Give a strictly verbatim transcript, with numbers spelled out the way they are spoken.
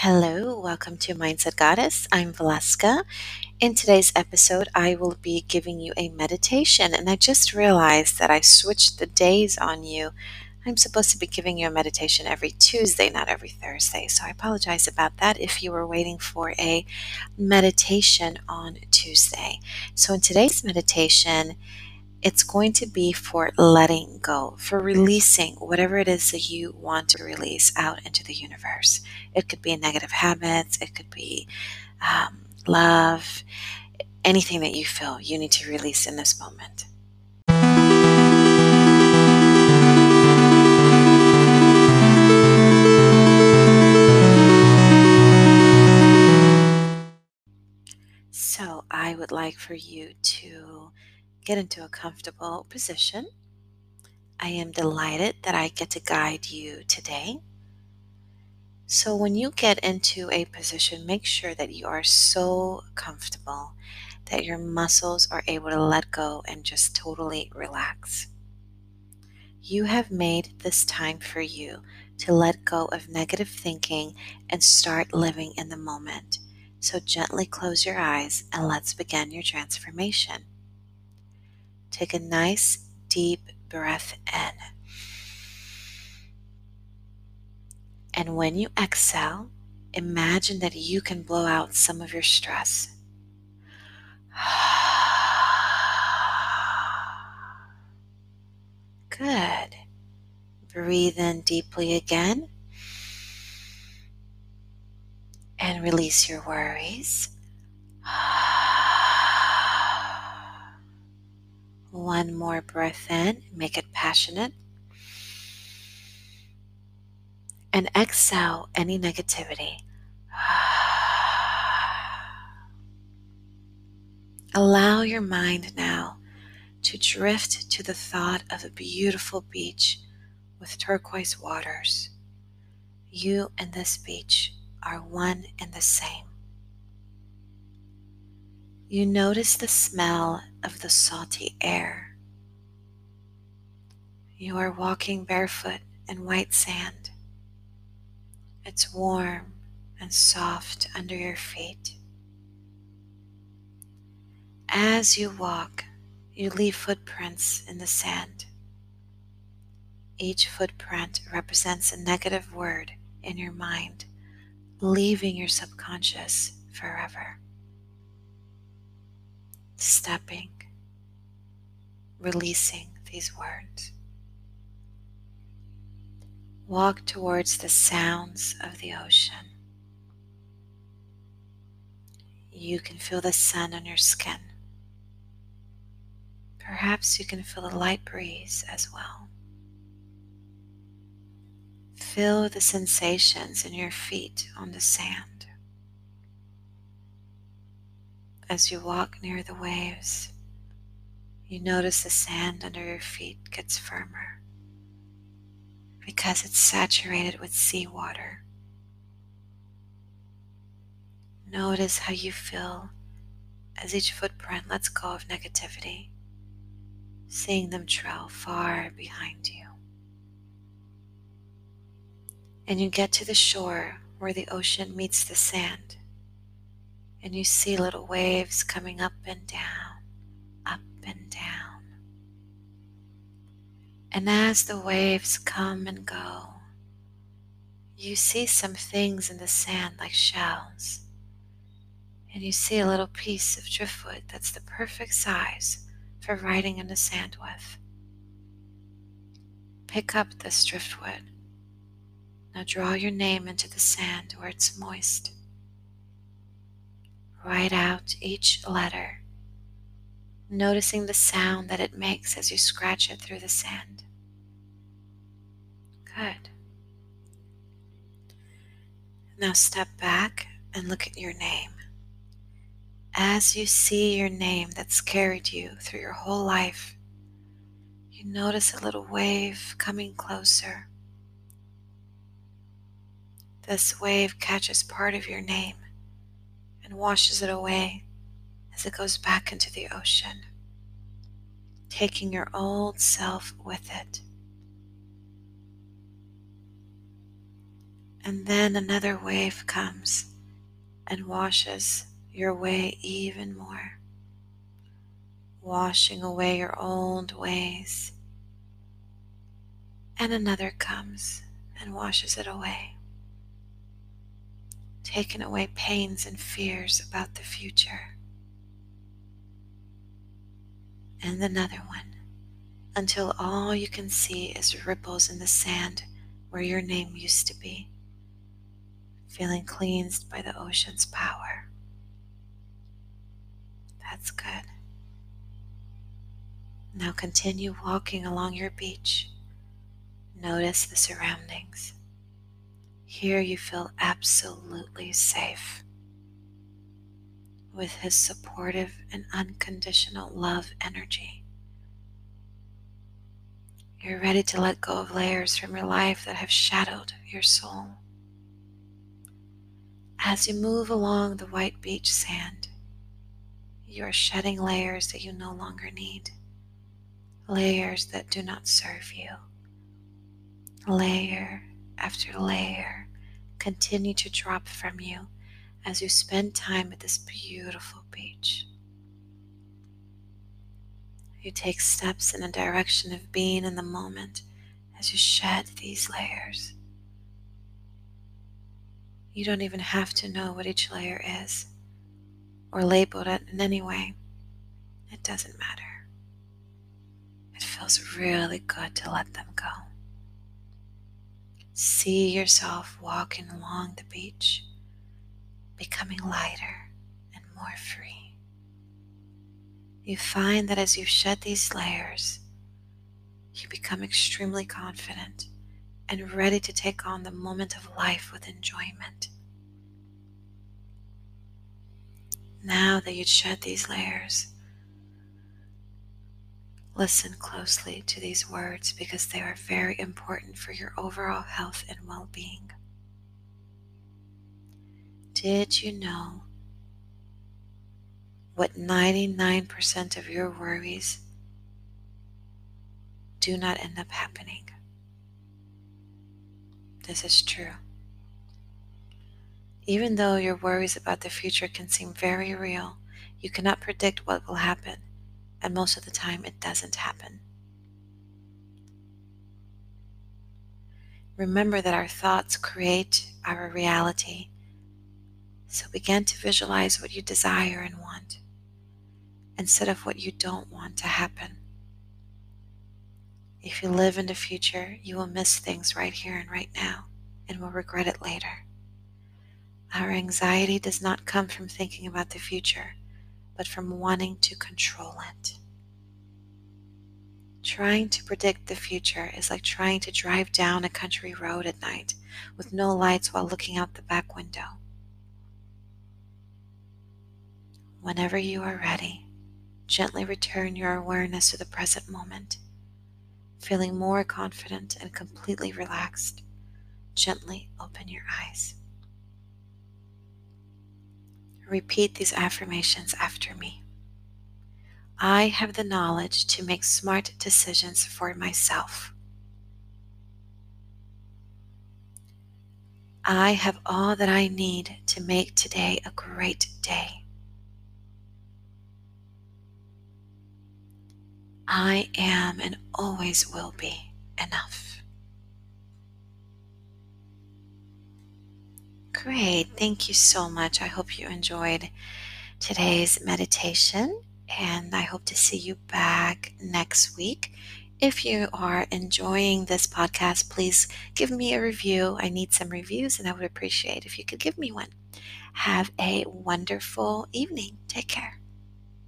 Hello, welcome to Mindset Goddess. I'm Valeska. In today's episode, I will be giving you a meditation, and I just realized that I switched the days on you. I'm supposed to be giving you a meditation every Tuesday, not every Thursday, so I apologize about that if you were waiting for a meditation on Tuesday. So, in today's meditation, it's going to be for letting go, for releasing whatever it is that you want to release out into the universe. It could be negative habits, it could be um, love, anything that you feel you need to release in this moment. So, I would like for you to get into a comfortable position. I am delighted that I get to guide you today. So when you get into a position, make sure that you are so comfortable that your muscles are able to let go and just totally relax. You have made this time for you to let go of negative thinking and start living in the moment. So gently close your eyes and let's begin your transformation. Take a nice deep breath in. And when you exhale, imagine that you can blow out some of your stress. Good. Breathe in deeply again and release your worries. One more breath in, make it passionate. And exhale any negativity. Allow your mind now to drift to the thought of a beautiful beach with turquoise waters. You and this beach are one and the same. You notice the smell of the salty air. You are walking barefoot in white sand. It's warm and soft under your feet. As you walk, you leave footprints in the sand. Each footprint represents a negative word in your mind, leaving your subconscious forever. Stepping, releasing these words. Walk towards the sounds of the ocean. You can feel the sun on your skin. Perhaps you can feel a light breeze as well. Feel the sensations in your feet on the sand. As you walk near the waves, you notice the sand under your feet gets firmer because it's saturated with seawater. Notice how you feel as each footprint lets go of negativity, seeing them trail far behind you. And you get to the shore where the ocean meets the sand, and you see little waves coming up and down, up and down. And as the waves come and go, you see some things in the sand like shells, and you see a little piece of driftwood that's the perfect size for writing in the sand with. Pick up this driftwood. Now draw your name into the sand where it's moist. Write out each letter, noticing the sound that it makes as you scratch it through the sand. Good. Now step back and look at your name. As you see your name that's carried you through your whole life, you notice a little wave coming closer. This wave catches part of your name and washes it away as it goes back into the ocean, taking your old self with it. And then another wave comes and washes your away even more, washing away your old ways. And another comes and washes it away, taking away pains and fears about the future. And another one, until all you can see is ripples in the sand where your name used to be, feeling cleansed by the ocean's power. That's good. Now continue walking along your beach. Notice the surroundings. Here you feel absolutely safe, with his supportive and unconditional love energy. You're ready to let go of layers from your life that have shadowed your soul. As you move along the white beach sand, you are shedding layers that you no longer need, layers that do not serve you. Layer after layer continue to drop from you as you spend time at this beautiful beach. You take steps in a direction of being in the moment as you shed these layers. You don't even have to know what each layer is or label it in any way. It doesn't matter. It feels really good to let them go. See yourself walking along the beach, becoming lighter and more free. You find that as you shed these layers, you become extremely confident and ready to take on the moment of life with enjoyment. Now that you've shed these layers, listen closely to these words because they are very important for your overall health and well-being. Did you know what ninety-nine percent of your worries do not end up happening? This is true. Even though your worries about the future can seem very real, you cannot predict what will happen, and most of the time it doesn't happen. Remember that our thoughts create our reality, so begin to visualize what you desire and want, instead of what you don't want to happen. If you live in the future, you will miss things right here and right now, and will regret it later. Our anxiety does not come from thinking about the future, but from wanting to control it. Trying to predict the future is like trying to drive down a country road at night with no lights while looking out the back window. Whenever you are ready, gently return your awareness to the present moment. Feeling more confident and completely relaxed, gently open your eyes. Repeat these affirmations after me. I have the knowledge to make smart decisions for myself. I have all that I need to make today a great day. I am and always will be enough. Great, thank you so much. I hope you enjoyed today's meditation, and I hope to see you back next week. If you are enjoying this podcast, please give me a review. I need some reviews, and I would appreciate if you could give me one. Have a wonderful evening. Take care.